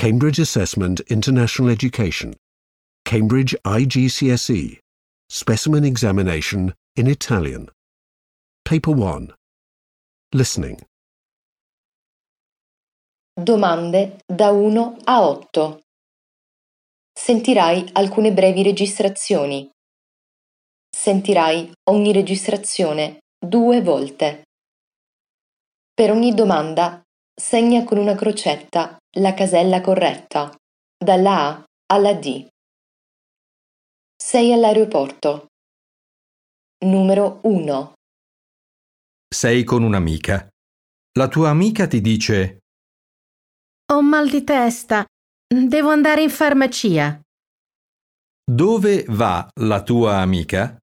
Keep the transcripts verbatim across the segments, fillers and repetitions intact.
Cambridge Assessment International Education, Cambridge I G C S E, Specimen Examination in Italian. Paper one. Listening. Domande da uno a otto. Sentirai alcune brevi registrazioni. Sentirai ogni registrazione due volte. Per ogni domanda segna con una crocetta la casella corretta, dalla A alla D. Sei all'aeroporto. Numero uno. Sei con un'amica. La tua amica ti dice: Ho mal di testa. Devo andare in farmacia. dove va la tua amica?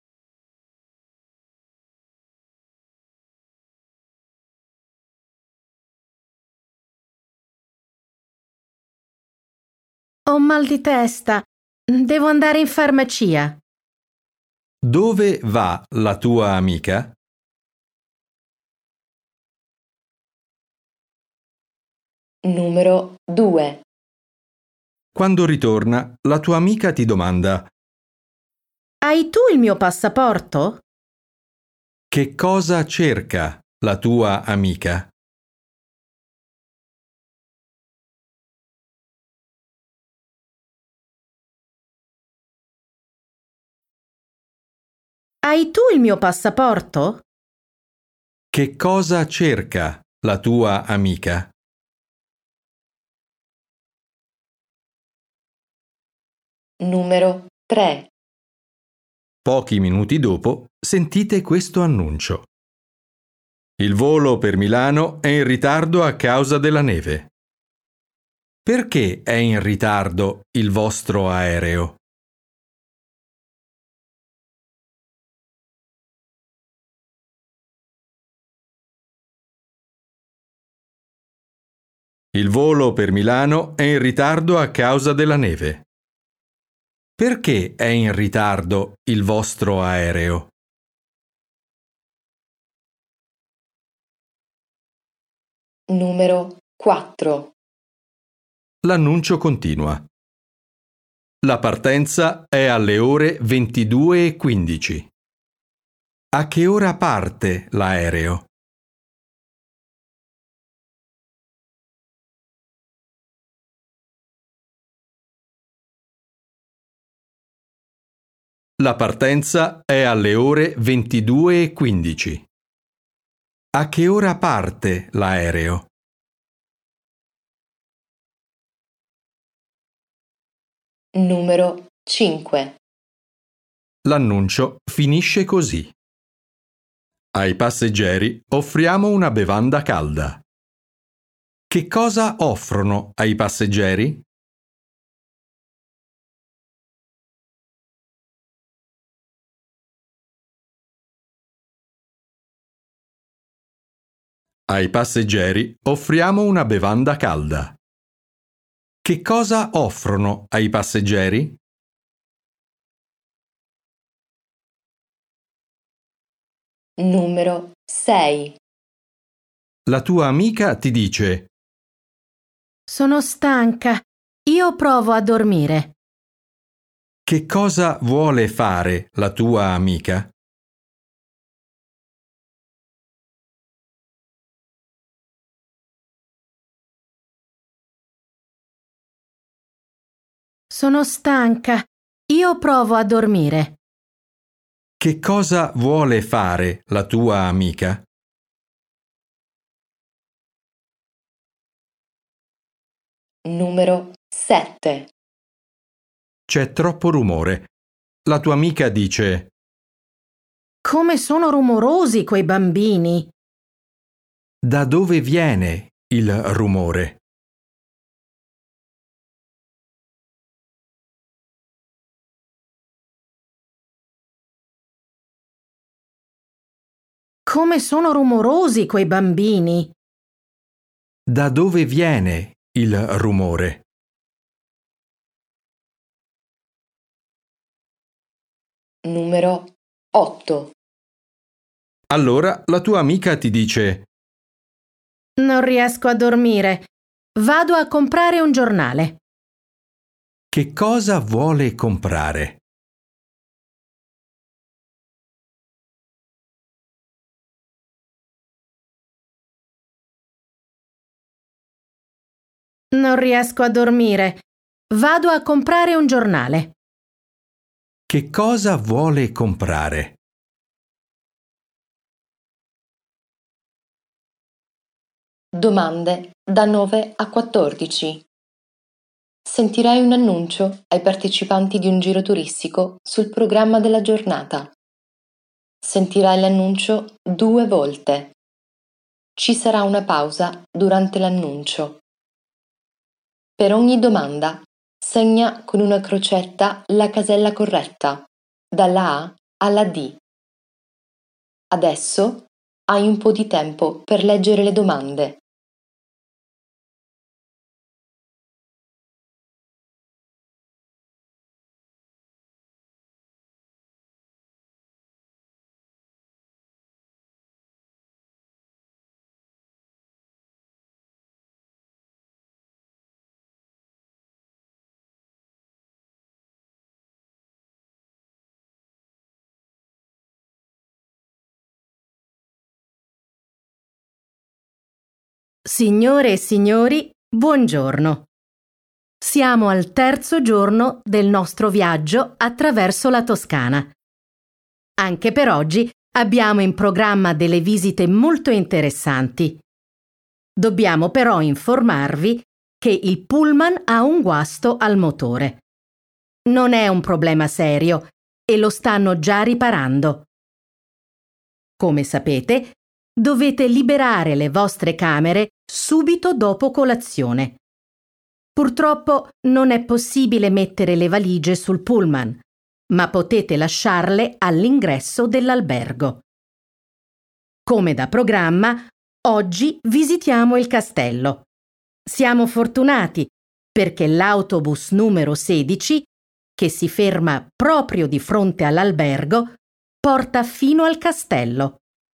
Ho mal di testa. Devo andare in farmacia. Dove va la tua amica? Numero due. Quando ritorna, la tua amica ti domanda: Hai tu il mio passaporto? che cosa cerca la tua amica? Hai tu il mio passaporto? Che cosa cerca la tua amica? Numero tre. Pochi minuti dopo sentite questo annuncio. Il volo per Milano è in ritardo a causa della neve. Perché è in ritardo il vostro aereo? Il volo per Milano è in ritardo a causa della neve. Perché è in ritardo il vostro aereo? Numero quattro. L'annuncio continua. La partenza è alle ore ventidue e quindici. A che ora parte l'aereo? La partenza è alle ore ventidue e quindici. A che ora parte l'aereo? Numero cinque. L'annuncio finisce così. Ai passeggeri offriamo una bevanda calda. Che cosa offrono ai passeggeri? Ai passeggeri offriamo una bevanda calda. Che cosa offrono ai passeggeri? Numero sei. La tua amica ti dice: Sono stanca. Io provo a dormire. che cosa vuole fare la tua amica? Sono stanca. Io provo a dormire. Che cosa vuole fare la tua amica? Numero sette. C'è troppo rumore. La tua amica dice: Come sono rumorosi quei bambini. da dove viene il rumore? Come sono rumorosi quei bambini. Da dove viene il rumore? Numero otto. Allora la tua amica ti dice: Non riesco a dormire. Vado a comprare un giornale. Che cosa vuole comprare? Non riesco a dormire. Vado a comprare un giornale. Che cosa vuole comprare? Domande da nove a quattordici. Sentirai un annuncio ai partecipanti di un giro turistico sul programma della giornata. Sentirai l'annuncio due volte. Ci sarà una pausa durante l'annuncio. Per ogni domanda, segna con una crocetta la casella corretta, dalla A alla D. Adesso hai un po' di tempo per leggere le domande. Signore e signori, buongiorno. Siamo al terzo giorno del nostro viaggio attraverso la Toscana. Anche per oggi abbiamo in programma delle visite molto interessanti. Dobbiamo però informarvi che il pullman ha un guasto al motore. Non è un problema serio e lo stanno già riparando. Come sapete, dovete liberare le vostre camere subito dopo colazione. Purtroppo non è possibile mettere le valigie sul pullman, ma potete lasciarle all'ingresso dell'albergo. Come da programma, oggi visitiamo il castello. Siamo fortunati perché l'autobus numero sedici, che si ferma proprio di fronte all'albergo, porta fino al castello.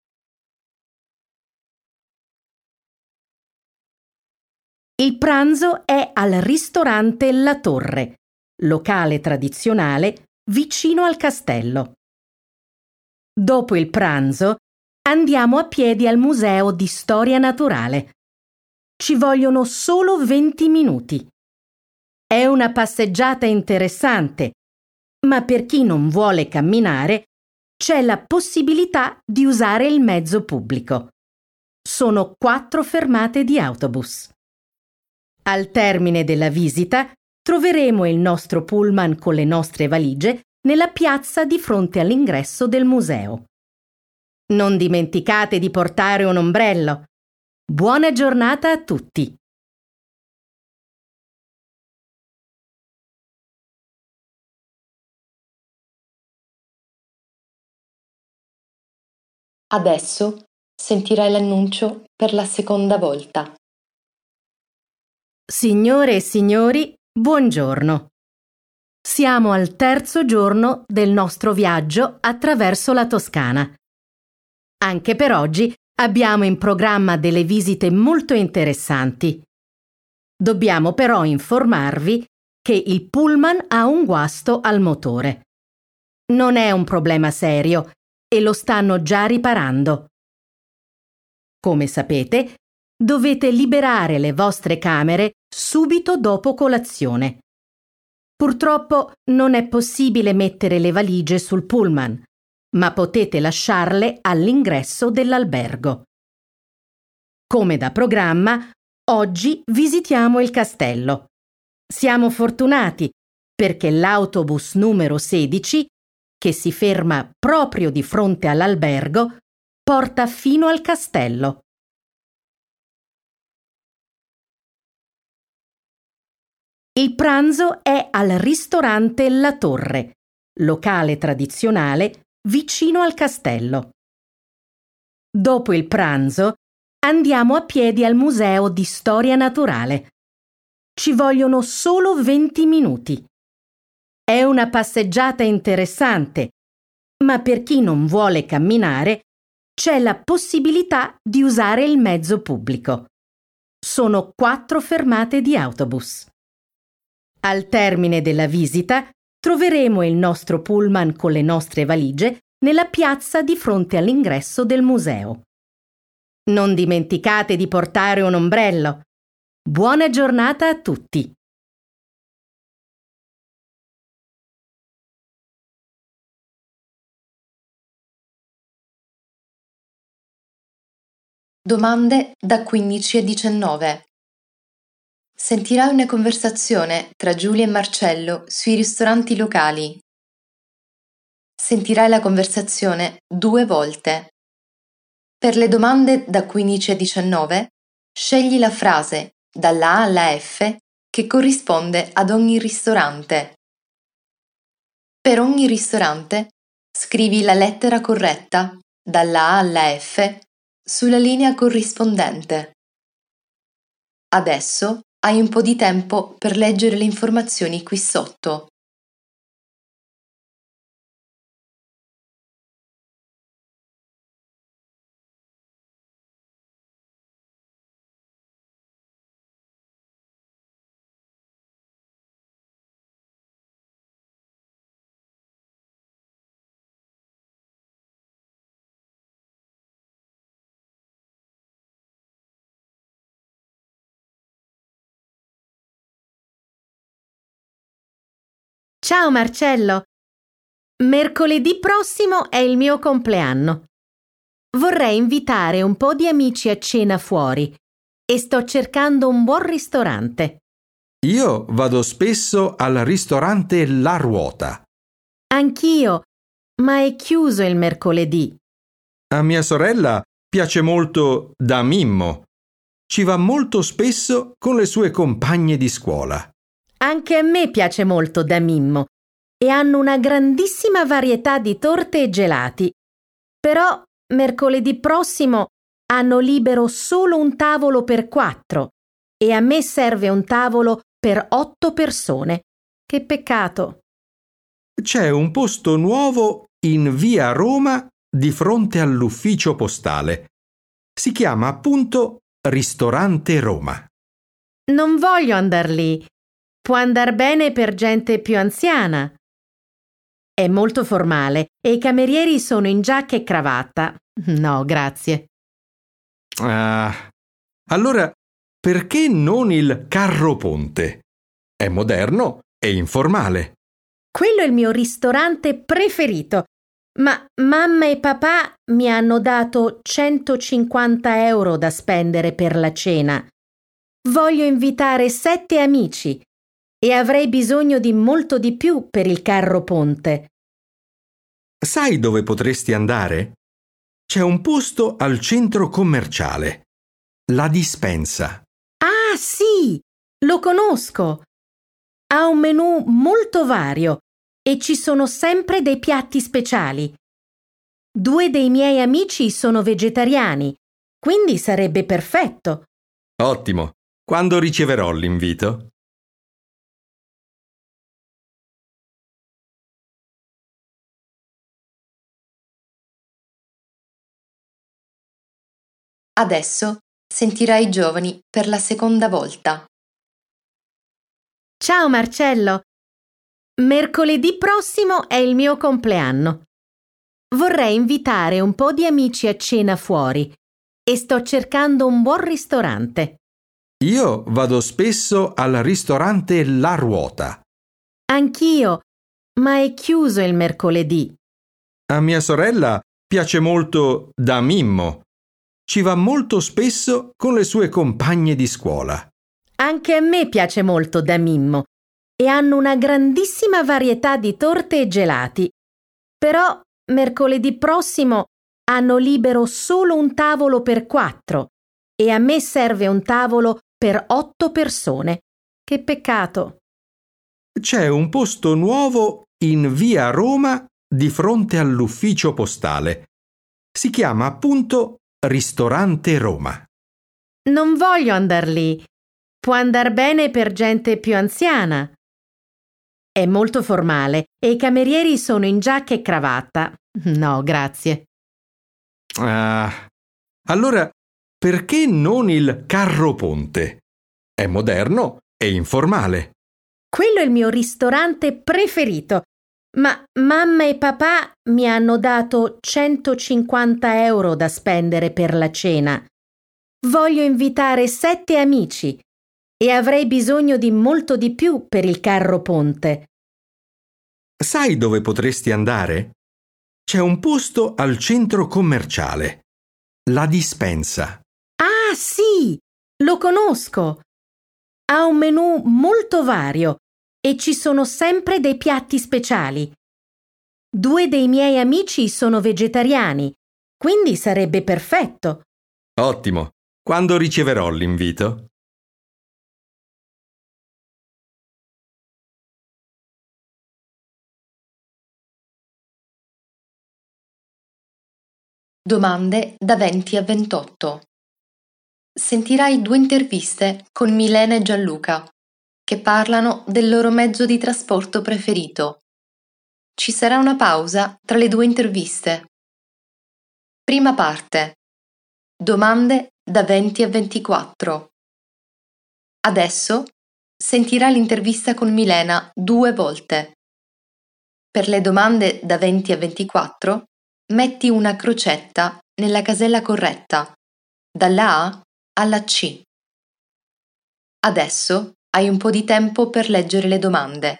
Il pranzo è al ristorante La Torre, locale tradizionale vicino al castello. Dopo il pranzo andiamo a piedi al Museo di Storia Naturale. Ci vogliono solo venti minuti. È una passeggiata interessante, ma per chi non vuole camminare c'è la possibilità di usare il mezzo pubblico. Sono quattro fermate di autobus. Al termine della visita troveremo il nostro pullman con le nostre valigie nella piazza di fronte all'ingresso del museo. Non dimenticate di portare un ombrello. Buona giornata a tutti! Adesso sentirai l'annuncio per la seconda volta. Signore e signori, buongiorno. Siamo al terzo giorno del nostro viaggio attraverso la Toscana. Anche per oggi abbiamo in programma delle visite molto interessanti. Dobbiamo però informarvi che il pullman ha un guasto al motore. Non è un problema serio e lo stanno già riparando. Come sapete, dovete liberare le vostre camere subito dopo colazione. Purtroppo non è possibile mettere le valigie sul pullman, ma potete lasciarle all'ingresso dell'albergo. Come da programma, oggi visitiamo il castello. Siamo fortunati perché l'autobus numero sedici, che si ferma proprio di fronte all'albergo, porta fino al castello. Il pranzo è al ristorante La Torre, locale tradizionale vicino al castello. Dopo il pranzo andiamo a piedi al Museo di Storia Naturale. Ci vogliono solo venti minuti. È una passeggiata interessante, ma per chi non vuole camminare c'è la possibilità di usare il mezzo pubblico. sono quattro fermate di autobus. Al termine della visita troveremo il nostro pullman con le nostre valigie nella piazza di fronte all'ingresso del museo. Non dimenticate di portare un ombrello. Buona giornata a tutti! Domande da quindici a diciannove. Sentirai una conversazione tra Giulia e Marcello sui ristoranti locali. Sentirai la conversazione due volte. Per le domande da quindici a diciannove, scegli la frase dalla A alla F che corrisponde ad ogni ristorante. Per ogni ristorante, scrivi la lettera corretta dalla A alla F sulla linea corrispondente. Adesso hai un po' di tempo per leggere le informazioni qui sotto. Ciao Marcello! Mercoledì prossimo è il mio compleanno. Vorrei invitare un po' di amici a cena fuori e sto cercando un buon ristorante. Io vado spesso al ristorante La Ruota. Anch'io, ma è chiuso il mercoledì. A mia sorella piace molto Da Mimmo. Ci va molto spesso con le sue compagne di scuola. Anche a me piace molto Da Mimmo e hanno una grandissima varietà di torte e gelati. Però mercoledì prossimo hanno libero solo un tavolo per quattro e a me serve un tavolo per otto persone. Che peccato! C'è un posto nuovo in via Roma di fronte all'ufficio postale. Si chiama appunto Ristorante Roma. Non voglio andar lì. Può andar bene per gente più anziana. È molto formale e i camerieri sono in giacca e cravatta. No, grazie. Ah, allora perché non il Carro Ponte? È moderno e informale. Quello è il mio ristorante preferito, ma mamma e papà mi hanno dato centocinquanta euro da spendere per la cena. Voglio invitare sette amici e avrei bisogno di molto di più per il Carro Ponte. Sai dove potresti andare? C'è un posto al centro commerciale. La Dispensa. Ah, sì! Lo conosco! Ha un menù molto vario e ci sono sempre dei piatti speciali. Due dei miei amici sono vegetariani, quindi sarebbe perfetto. Ottimo! Quando riceverò l'invito? Adesso sentirai i giovani per la seconda volta. Ciao Marcello! Mercoledì prossimo è il mio compleanno. Vorrei invitare un po' di amici a cena fuori e sto cercando un buon ristorante. Io vado spesso al ristorante La Ruota. Anch'io, ma è chiuso il mercoledì. A mia sorella piace molto Da Mimmo. Ci va molto spesso con le sue compagne di scuola. Anche a me piace molto Da Mimmo e hanno una grandissima varietà di torte e gelati. Però mercoledì prossimo hanno libero solo un tavolo per quattro e a me serve un tavolo per otto persone. Che peccato! C'è un posto nuovo in via Roma di fronte all'ufficio postale. Si chiama appunto Ristorante Roma. Non voglio andar lì. Può andar bene per gente più anziana. È molto formale e i camerieri sono in giacca e cravatta. No, grazie. Ah, allora Perché non il carro ponte? È moderno e informale. Quello è il mio ristorante preferito, ma mamma e papà mi hanno dato centocinquanta euro da spendere per la cena. Voglio invitare sette amici e avrei bisogno di molto di più per il carro ponte. Sai dove potresti andare? C'è un posto al centro commerciale. La Dispensa. Ah, sì, lo conosco. Ha un menù molto vario e ci sono sempre dei piatti speciali. Due dei miei amici sono vegetariani, quindi sarebbe perfetto. Ottimo. Quando riceverò l'invito? Domande da venti a ventotto. Sentirai due interviste con Milena e Gianluca, che parlano del loro mezzo di trasporto preferito. Ci sarà una pausa tra le due interviste. Prima parte. Domande da venti a ventiquattro. Adesso sentirai l'intervista con Milena due volte. Per le domande da venti a ventiquattro, metti una crocetta nella casella corretta, dalla A alla C. Adesso hai un po' di tempo per leggere le domande.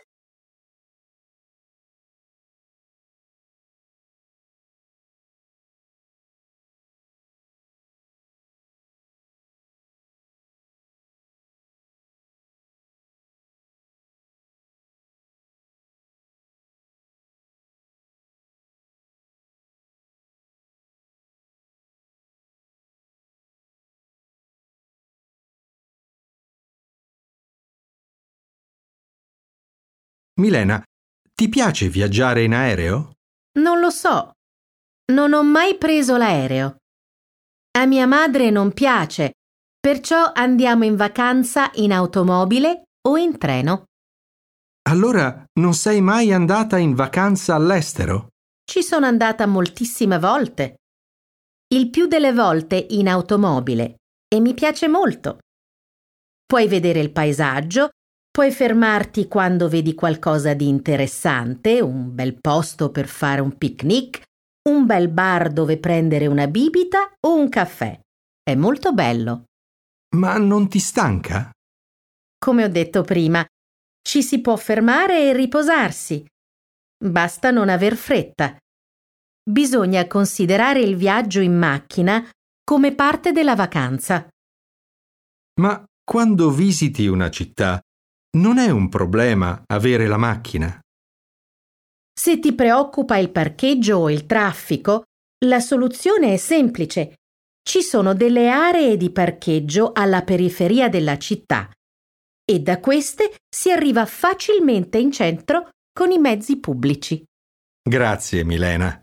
Milena, ti piace viaggiare in aereo? Non lo so. Non ho mai preso l'aereo. A mia madre non piace, perciò andiamo in vacanza in automobile o in treno. Allora non sei mai andata in vacanza all'estero? Ci sono andata moltissime volte. Il più delle volte in automobile e mi piace molto. Puoi vedere il paesaggio, puoi fermarti quando vedi qualcosa di interessante, un bel posto per fare un picnic, un bel bar dove prendere una bibita o un caffè. È molto bello. Ma non ti stanca? Come ho detto prima, ci si può fermare e riposarsi. Basta non aver fretta. Bisogna considerare il viaggio in macchina come parte della vacanza. Ma quando visiti una città, non è un problema avere la macchina? Se ti preoccupa il parcheggio o il traffico, la soluzione è semplice. Ci sono delle aree di parcheggio alla periferia della città e da queste si arriva facilmente in centro con i mezzi pubblici. Grazie, Milena.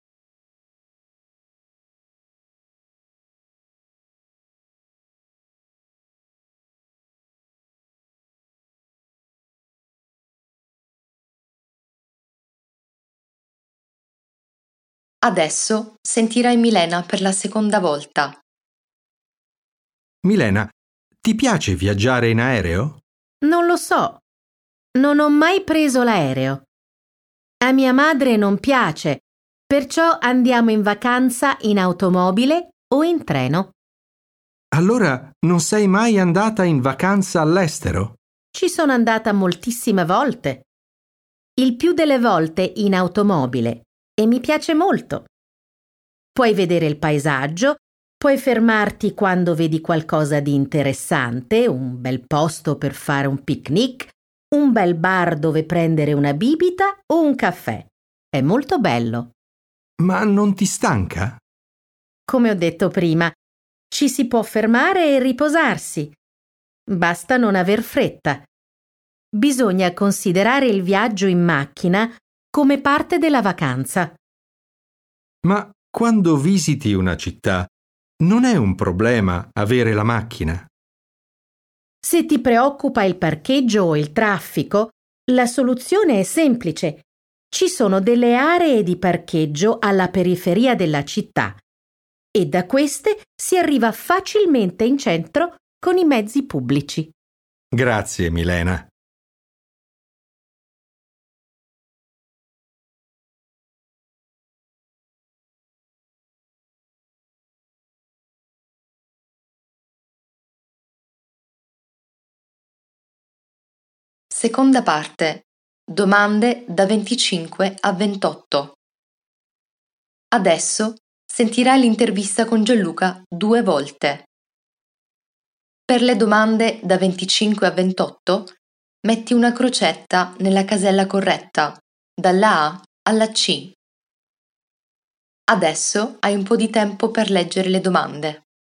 Adesso sentirai Milena per la seconda volta. Milena, ti piace viaggiare in aereo? Non lo so. Non ho mai preso l'aereo. A mia madre non piace, perciò andiamo in vacanza in automobile o in treno. Allora non sei mai andata in vacanza all'estero? Ci sono andata moltissime volte. Il più delle volte in automobile e mi piace molto. Puoi vedere il paesaggio, puoi fermarti quando vedi qualcosa di interessante, un bel posto per fare un picnic, un bel bar dove prendere una bibita o un caffè. È molto bello. Ma non ti stanca? Come ho detto prima, ci si può fermare e riposarsi. Basta non aver fretta. Bisogna considerare il viaggio in macchina come parte della vacanza. Ma quando visiti una città, non è un problema avere la macchina? Se ti preoccupa il parcheggio o il traffico, la soluzione è semplice. Ci sono delle aree di parcheggio alla periferia della città e da queste si arriva facilmente in centro con i mezzi pubblici. Grazie, Milena. Seconda parte. Domande da venticinque a ventotto. Adesso sentirai l'intervista con Gianluca due volte. Per le domande da venticinque a ventotto, metti una crocetta nella casella corretta, dalla A alla C. Adesso hai un po' di tempo per leggere le domande.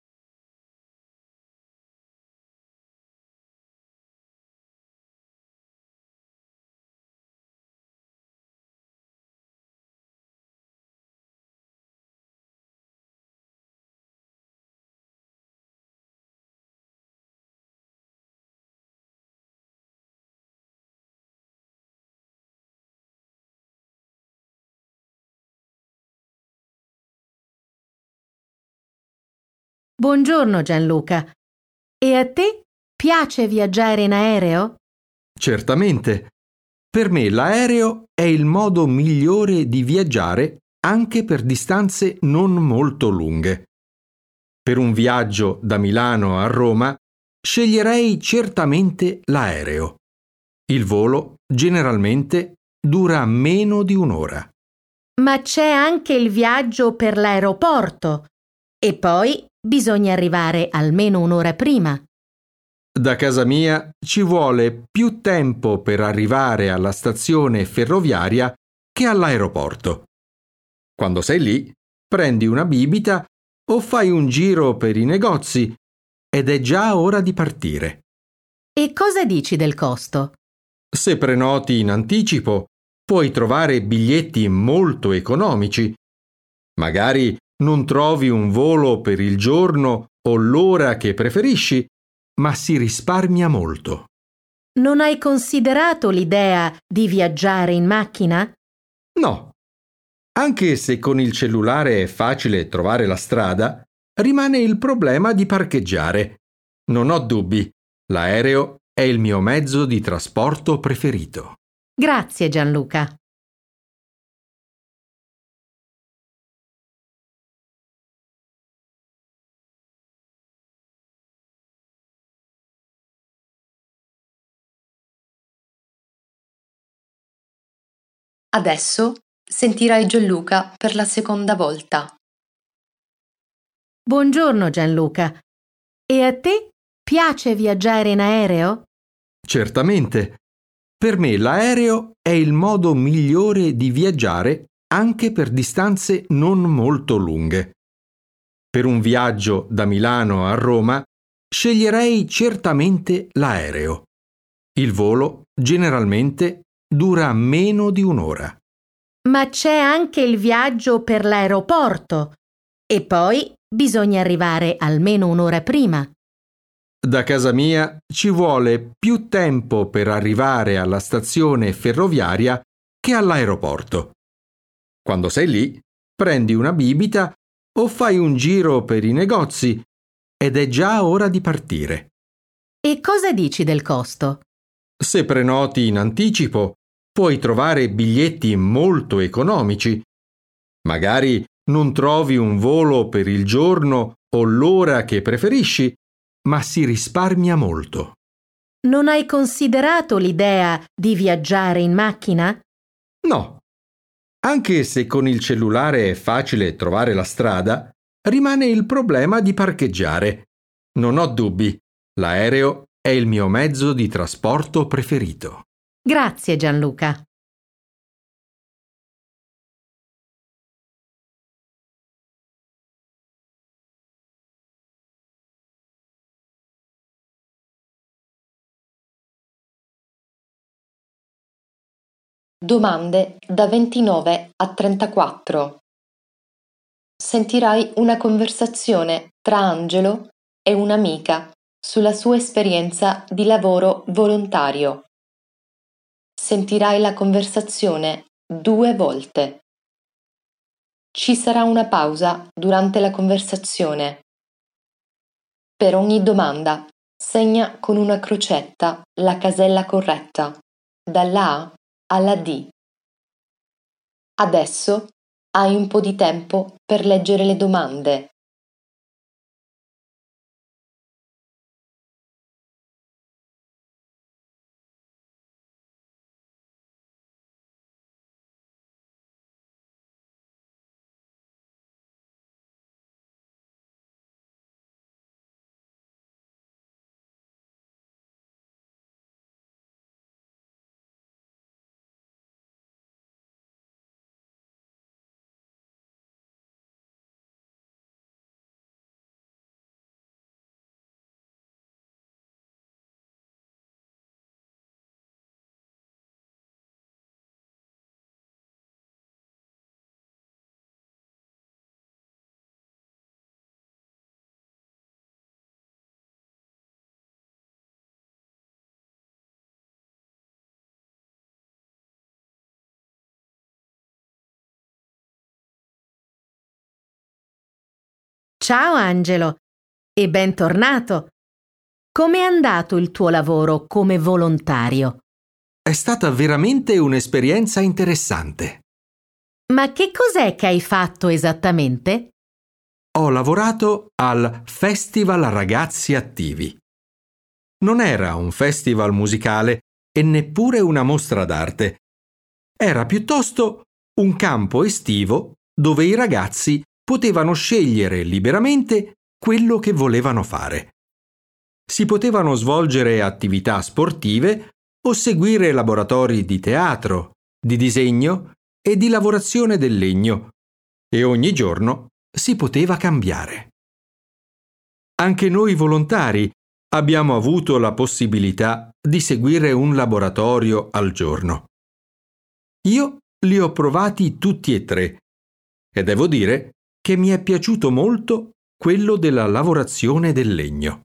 Buongiorno Gianluca. E a te piace viaggiare in aereo? Certamente. Per me l'aereo è il modo migliore di viaggiare anche per distanze non molto lunghe. Per un viaggio da Milano a Roma sceglierei certamente l'aereo. Il volo generalmente dura meno di un'ora. Ma c'è anche il viaggio per l'aeroporto e poi bisogna arrivare almeno un'ora prima. Da casa mia ci vuole più tempo per arrivare alla stazione ferroviaria che all'aeroporto. Quando sei lì, prendi una bibita o fai un giro per i negozi ed è già ora di partire. E cosa dici del costo? Se prenoti in anticipo, puoi trovare biglietti molto economici. Magari non trovi un volo per il giorno o l'ora che preferisci, ma si risparmia molto. Non hai considerato l'idea di viaggiare in macchina? No. Anche se con il cellulare è facile trovare la strada, rimane il problema di parcheggiare. Non ho dubbi, l'aereo è il mio mezzo di trasporto preferito. Grazie Gianluca. Adesso sentirai Gianluca per la seconda volta. Buongiorno Gianluca. E a te piace viaggiare in aereo? Certamente. Per me l'aereo è il modo migliore di viaggiare anche per distanze non molto lunghe. Per un viaggio da Milano a Roma sceglierei certamente l'aereo. Il volo generalmente dura meno di un'ora. Ma c'è anche il viaggio per l'aeroporto e poi bisogna arrivare almeno un'ora prima. Da casa mia ci vuole più tempo per arrivare alla stazione ferroviaria che all'aeroporto. Quando sei lì, prendi una bibita o fai un giro per i negozi ed è già ora di partire. E cosa dici del costo? Se prenoti in anticipo, puoi trovare biglietti molto economici. Magari non trovi un volo per il giorno o l'ora che preferisci, ma si risparmia molto. Non hai considerato l'idea di viaggiare in macchina? No. Anche se con il cellulare è facile trovare la strada, rimane il problema di parcheggiare. Non ho dubbi, l'aereo è il mio mezzo di trasporto preferito. Grazie Gianluca. Domande da ventinove a trentaquattro. Sentirai una conversazione tra Angelo e un'amica sulla sua esperienza di lavoro volontario. Sentirai la conversazione due volte. ci sarà una pausa durante la conversazione. Per ogni domanda, segna con una crocetta la casella corretta, dalla A alla D. Adesso hai un po' di tempo per leggere le domande. Ciao Angelo e bentornato. Com'è andato il tuo lavoro come volontario? È stata veramente un'esperienza interessante. Ma che cos'è che hai fatto esattamente? Ho lavorato al Festival Ragazzi Attivi. Non era un festival musicale e neppure una mostra d'arte. Era piuttosto un campo estivo dove i ragazzi potevano scegliere liberamente quello che volevano fare. Si potevano svolgere attività sportive o seguire laboratori di teatro, di disegno e di lavorazione del legno, e ogni giorno si poteva cambiare. Anche noi volontari abbiamo avuto la possibilità di seguire un laboratorio al giorno. Io li ho provati tutti e tre e devo dire che mi è piaciuto molto quello della lavorazione del legno.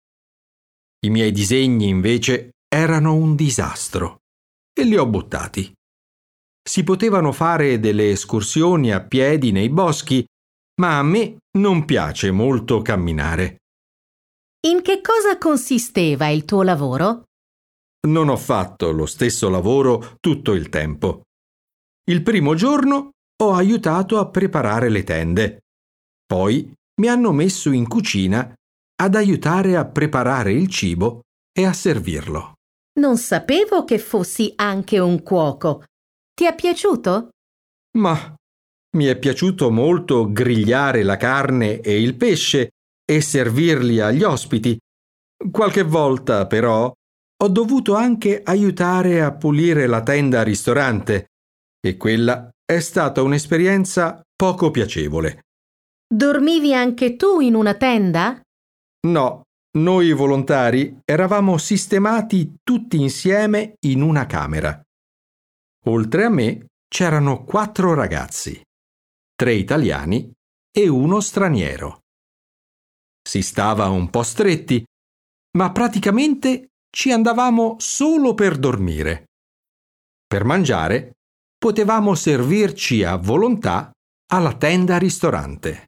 I miei disegni, invece, erano un disastro e li ho buttati. Si potevano fare delle escursioni a piedi nei boschi, ma a me non piace molto camminare. In che cosa consisteva il tuo lavoro? Non ho fatto lo stesso lavoro tutto il tempo. Il primo giorno ho aiutato a preparare le tende. Poi mi hanno messo in cucina ad aiutare a preparare il cibo e a servirlo. Non sapevo che fossi anche un cuoco. Ti è piaciuto? Ma mi è piaciuto molto grigliare la carne e il pesce e servirli agli ospiti. Qualche volta, però, ho dovuto anche aiutare a pulire la tenda ristorante e quella è stata un'esperienza poco piacevole. Dormivi anche tu in una tenda? No, noi volontari eravamo sistemati tutti insieme in una camera. Oltre a me c'erano quattro ragazzi, tre italiani e uno straniero. Si stava un po' stretti, ma praticamente ci andavamo solo per dormire. Per mangiare potevamo servirci a volontà alla tenda ristorante.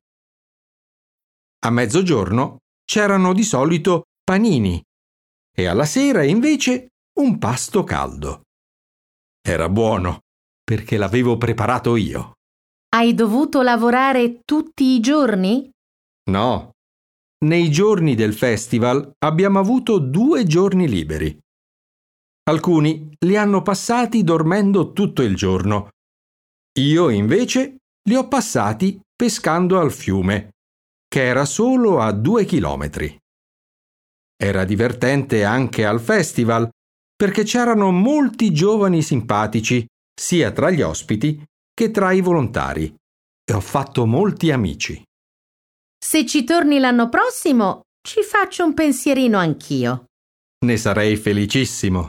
A mezzogiorno c'erano di solito panini e alla sera invece un pasto caldo. Era buono perché l'avevo preparato io. Hai dovuto lavorare tutti i giorni? No, nei giorni del festival abbiamo avuto due giorni liberi. Alcuni li hanno passati dormendo tutto il giorno. Io invece li ho passati pescando al fiume, che era solo a due chilometri. Era divertente anche al festival, perché c'erano molti giovani simpatici, sia tra gli ospiti che tra i volontari, e ho fatto molti amici. Se ci torni l'anno prossimo, ci faccio un pensierino anch'io. Ne sarei felicissimo.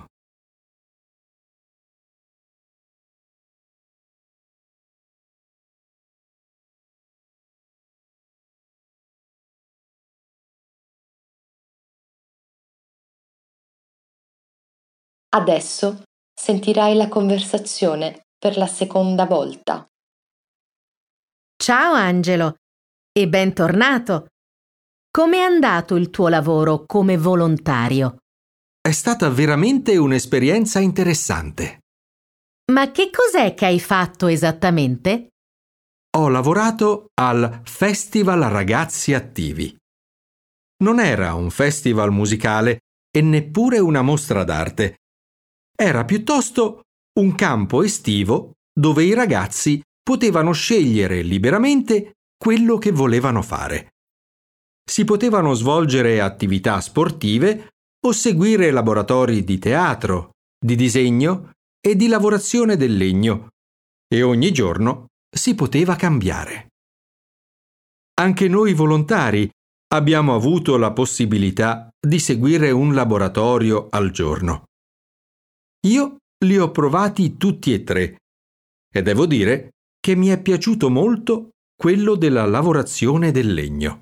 Adesso sentirai la conversazione per la seconda volta. Ciao Angelo e bentornato. Com'è andato il tuo lavoro come volontario? È stata veramente un'esperienza interessante. Ma che cos'è che hai fatto esattamente? Ho lavorato al Festival Ragazzi Attivi. Non era un festival musicale e neppure una mostra d'arte. Era piuttosto un campo estivo dove i ragazzi potevano scegliere liberamente quello che volevano fare. Si potevano svolgere attività sportive o seguire laboratori di teatro, di disegno e di lavorazione del legno, e ogni giorno si poteva cambiare. Anche noi volontari abbiamo avuto la possibilità di seguire un laboratorio al giorno. Io li ho provati tutti e tre e devo dire che mi è piaciuto molto quello della lavorazione del legno.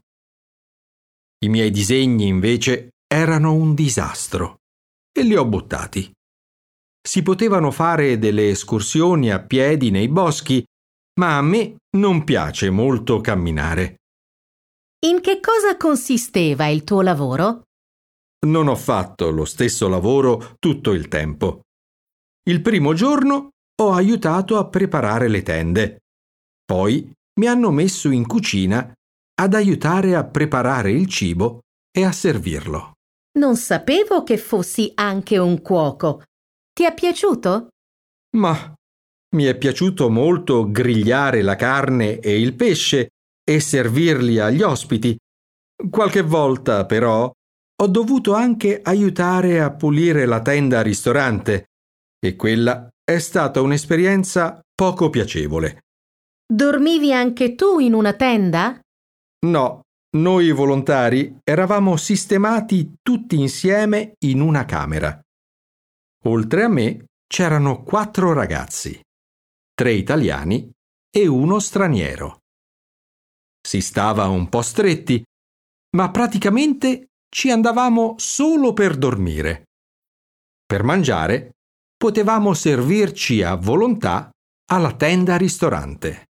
I miei disegni, invece, erano un disastro e li ho buttati. Si potevano fare delle escursioni a piedi nei boschi, ma a me non piace molto camminare. In che cosa consisteva il tuo lavoro? Non ho fatto lo stesso lavoro tutto il tempo. Il primo giorno ho aiutato a preparare le tende. Poi mi hanno messo in cucina ad aiutare a preparare il cibo e a servirlo. Non sapevo che fossi anche un cuoco. Ti è piaciuto? Ma mi è piaciuto molto grigliare la carne e il pesce e servirli agli ospiti. Qualche volta, però, ho dovuto anche aiutare a pulire la tenda ristorante e quella è stata un'esperienza poco piacevole. Dormivi anche tu in una tenda? No, noi volontari eravamo sistemati tutti insieme in una camera. Oltre a me c'erano quattro ragazzi, tre italiani e uno straniero. Si stava un po' stretti, ma praticamente ci andavamo solo per dormire. Per mangiare potevamo servirci a volontà alla tenda ristorante.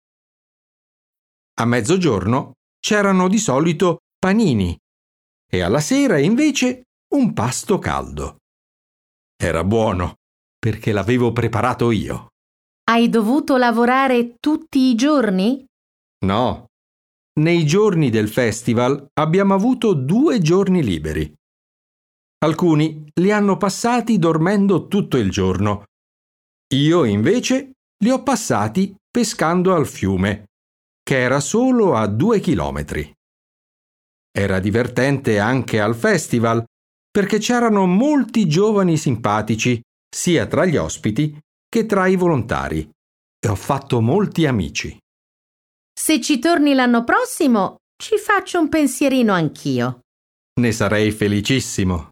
A mezzogiorno c'erano di solito panini e alla sera invece un pasto caldo. Era buono perché l'avevo preparato io. Hai dovuto lavorare tutti i giorni? No, nei giorni del festival abbiamo avuto due giorni liberi. Alcuni li hanno passati dormendo tutto il giorno. Io invece li ho passati pescando al fiume, che era solo a due chilometri. Era divertente anche al festival, perché c'erano molti giovani simpatici, sia tra gli ospiti che tra i volontari, e ho fatto molti amici. Se ci torni l'anno prossimo, ci faccio un pensierino anch'io. Ne sarei felicissimo.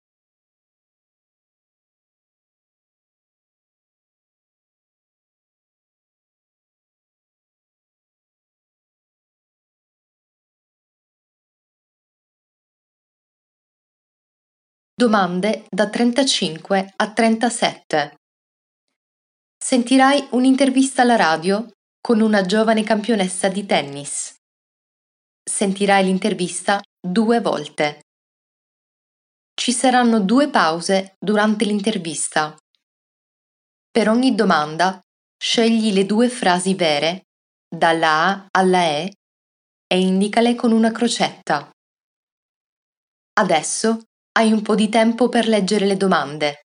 Domande da trentacinque a trentasette. Sentirai un'intervista alla radio con una giovane campionessa di tennis. Sentirai l'intervista due volte. Ci saranno due pause durante l'intervista. Per ogni domanda, scegli le due frasi vere, dalla A alla E, e indicale con una crocetta. Adesso hai un po' di tempo per leggere le domande.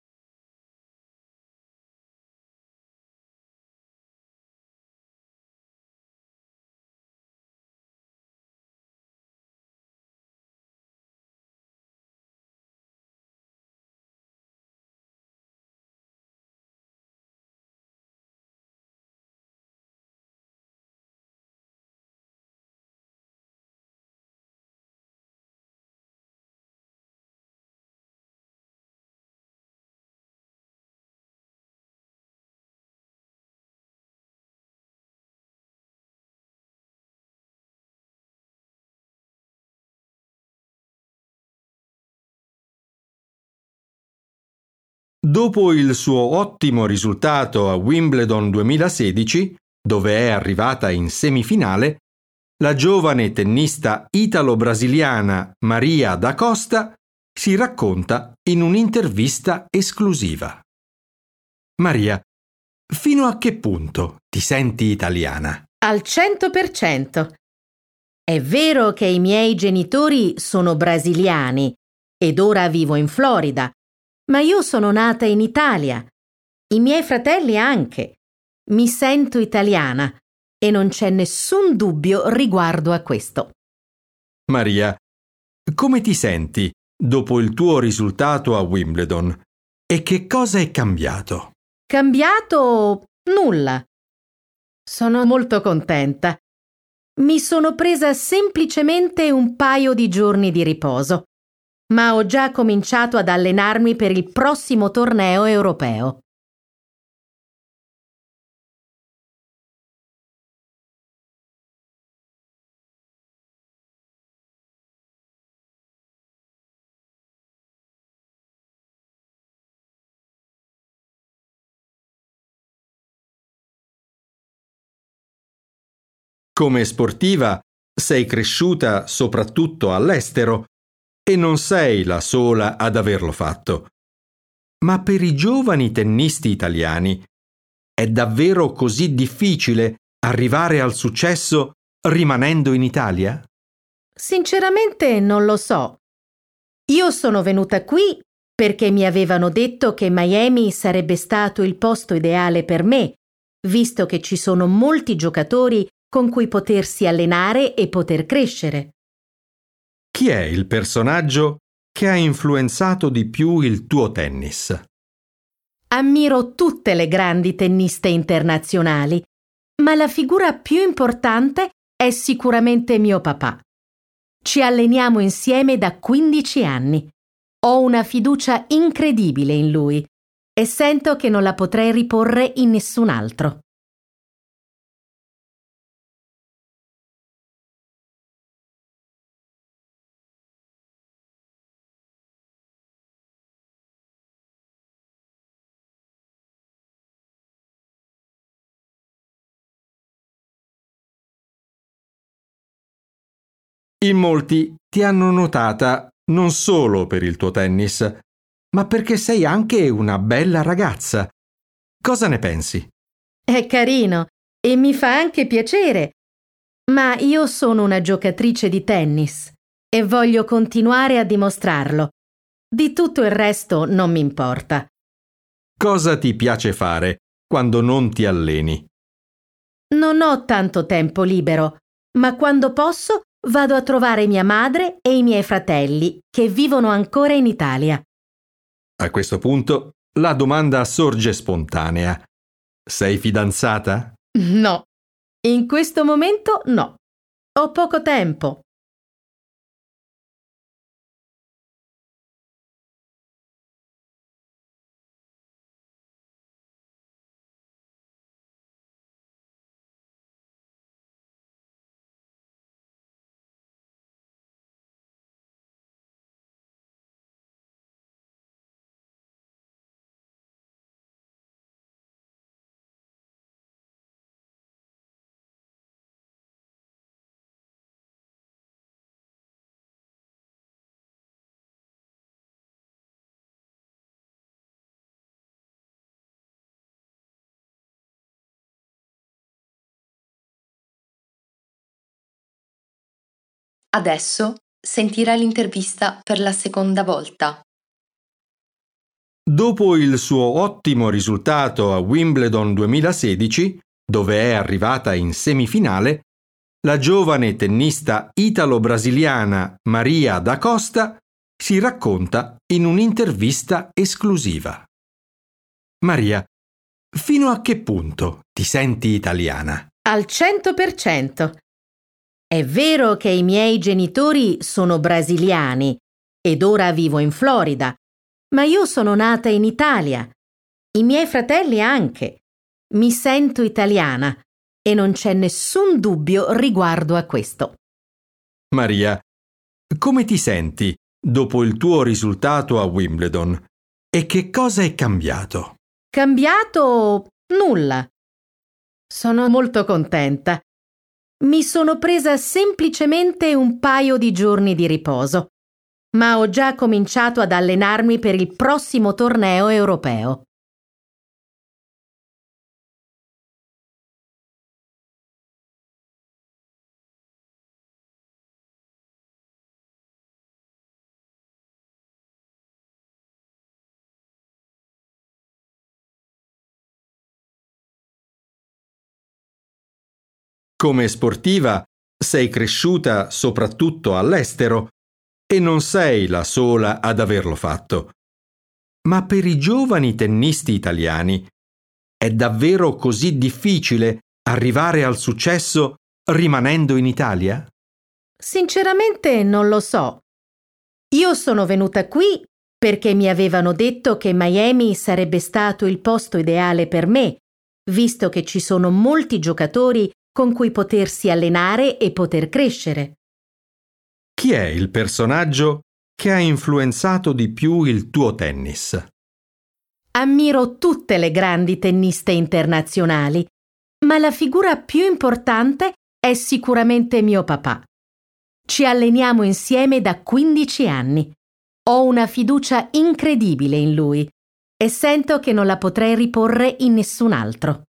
Dopo il suo ottimo risultato a Wimbledon duemilasedici, dove è arrivata in semifinale, la giovane tennista italo-brasiliana Maria da Costa si racconta in un'intervista esclusiva. Maria, fino a che punto ti senti italiana? Al cento per cento. È vero che i miei genitori sono brasiliani ed ora vivo in Florida, ma io sono nata in Italia. I miei fratelli anche. Mi sento italiana e non c'è nessun dubbio riguardo a questo. Maria, come ti senti dopo il tuo risultato a Wimbledon e che cosa è cambiato? Cambiato? Nulla. Sono molto contenta. Mi sono presa semplicemente un paio di giorni di riposo, ma ho già cominciato ad allenarmi per il prossimo torneo europeo. Come sportiva sei cresciuta soprattutto all'estero e non sei la sola ad averlo fatto. Ma per i giovani tennisti italiani è davvero così difficile arrivare al successo rimanendo in Italia? Sinceramente non lo so. Io sono venuta qui perché mi avevano detto che Miami sarebbe stato il posto ideale per me, visto che ci sono molti giocatori con cui potersi allenare e poter crescere. Chi è il personaggio che ha influenzato di più il tuo tennis? Ammiro tutte le grandi tenniste internazionali, ma la figura più importante è sicuramente mio papà. Ci alleniamo insieme da quindici anni. Ho una fiducia incredibile in lui e sento che non la potrei riporre in nessun altro. In molti ti hanno notata non solo per il tuo tennis, ma perché sei anche una bella ragazza. Cosa ne pensi? È carino e mi fa anche piacere, ma io sono una giocatrice di tennis e voglio continuare a dimostrarlo. Di tutto il resto non mi importa. Cosa ti piace fare quando non ti alleni? Non ho tanto tempo libero, ma quando posso vado a trovare mia madre e i miei fratelli che vivono ancora in Italia. A questo punto la domanda sorge spontanea. Sei fidanzata? No, in questo momento no. Ho poco tempo. Adesso sentirà l'intervista per la seconda volta. Dopo il suo ottimo risultato a Wimbledon duemilasedici, dove è arrivata in semifinale, la giovane tennista italo-brasiliana Maria da Costa si racconta in un'intervista esclusiva. Maria, fino a che punto ti senti italiana? Al cento per cento. È vero che i miei genitori sono brasiliani ed ora vivo in Florida, ma io sono nata in Italia. I miei fratelli anche. Mi sento italiana e non c'è nessun dubbio riguardo a questo. Maria, come ti senti dopo il tuo risultato a Wimbledon e che cosa è cambiato? Cambiato? Nulla. Sono molto contenta. Mi sono presa semplicemente un paio di giorni di riposo, ma ho già cominciato ad allenarmi per il prossimo torneo europeo. Come sportiva sei cresciuta soprattutto all'estero e non sei la sola ad averlo fatto. Ma per i giovani tennisti italiani è davvero così difficile arrivare al successo rimanendo in Italia? Sinceramente non lo so. Io sono venuta qui perché mi avevano detto che Miami sarebbe stato il posto ideale per me, visto che ci sono molti giocatori con cui potersi allenare e poter crescere. Chi è il personaggio che ha influenzato di più il tuo tennis? Ammiro tutte le grandi tenniste internazionali, ma la figura più importante è sicuramente mio papà. Ci alleniamo insieme da quindici anni. Ho una fiducia incredibile in lui e sento che non la potrei riporre in nessun altro.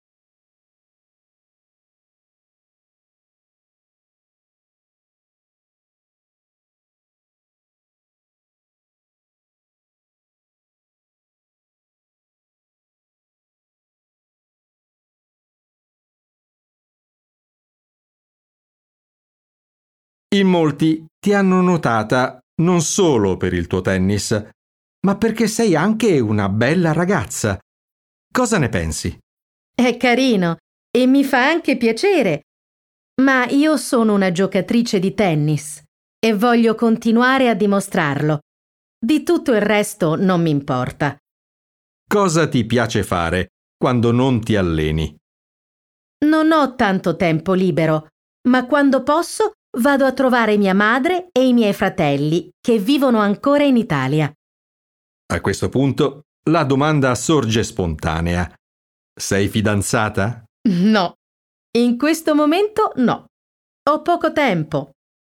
In molti ti hanno notata non solo per il tuo tennis, ma perché sei anche una bella ragazza. Cosa ne pensi? È carino e mi fa anche piacere, ma io sono una giocatrice di tennis e voglio continuare a dimostrarlo. Di tutto il resto non mi importa. Cosa ti piace fare quando non ti alleni? Non ho tanto tempo libero, ma quando posso vado a trovare mia madre e i miei fratelli che vivono ancora in Italia. A questo punto la domanda sorge spontanea. Sei fidanzata? No, in questo momento no. Ho poco tempo.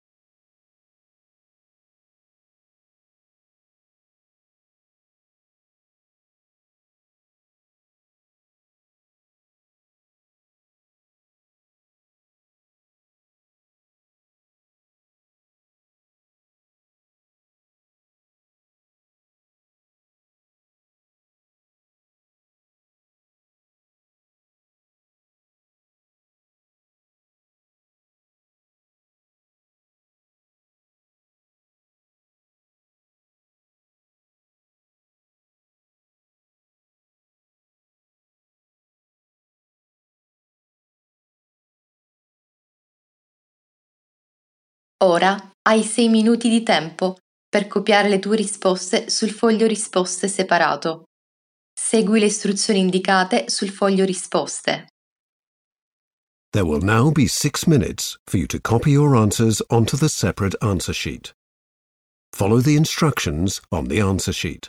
Ora hai sei minuti di tempo per copiare le tue risposte sul foglio risposte separato. Segui le istruzioni indicate sul foglio risposte. There will now be six minutes for you to copy your answers onto the separate answer sheet. Follow the instructions on the answer sheet.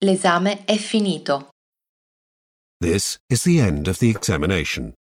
L'esame è finito. This is the end of the examination.